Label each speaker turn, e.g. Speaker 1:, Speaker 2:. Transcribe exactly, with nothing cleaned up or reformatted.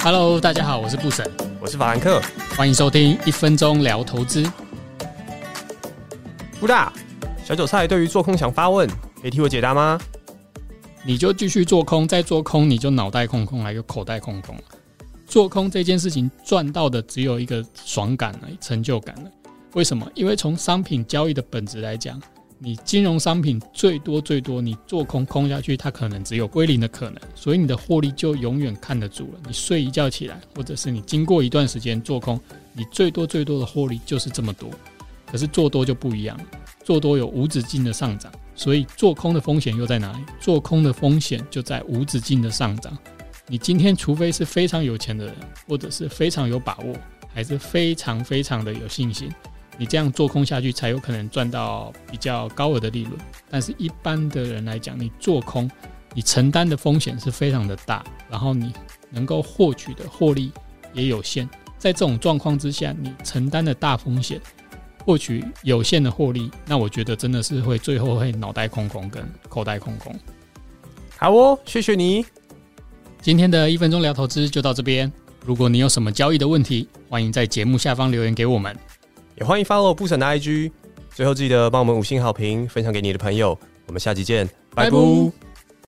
Speaker 1: Hello， 大家好，我是布审，
Speaker 2: 我是法兰克，
Speaker 1: 欢迎收听一分钟聊投资。
Speaker 2: 布大，小韭菜对于做空想发问，可以替我解答吗？
Speaker 1: 你就继续做空，再做空你就脑袋空空，还有口袋空空。做空这件事情赚到的只有一个爽感而已，成就感而已。为什么？因为从商品交易的本质来讲，你金融商品最多最多你做空空下去，它可能只有归零的可能，所以你的获利就永远看得住了。你睡一觉起来，或者是你经过一段时间做空，你最多最多的获利就是这么多。可是做多就不一样了，做多有无止境的上涨，所以做空的风险又在哪里？做空的风险就在无止境的上涨。你今天除非是非常有钱的人，或者是非常有把握，还是非常非常的有信心，你这样做空下去才有可能赚到比较高额的利润。但是一般的人来讲，你做空你承担的风险是非常的大，然后你能够获取的获利也有限。在这种状况之下，你承担的大风险获取有限的获利，那我觉得真的是会最后会脑袋空空跟口袋空空。
Speaker 2: 好哦，谢谢你。
Speaker 1: 今天的一分钟聊投资就到这边，如果你有什么交易的问题，欢迎在节目下方留言给我们，
Speaker 2: 也欢迎 follow 布审的 I G。最后记得帮我们五星好评，分享给你的朋友。我们下集见，拜拜。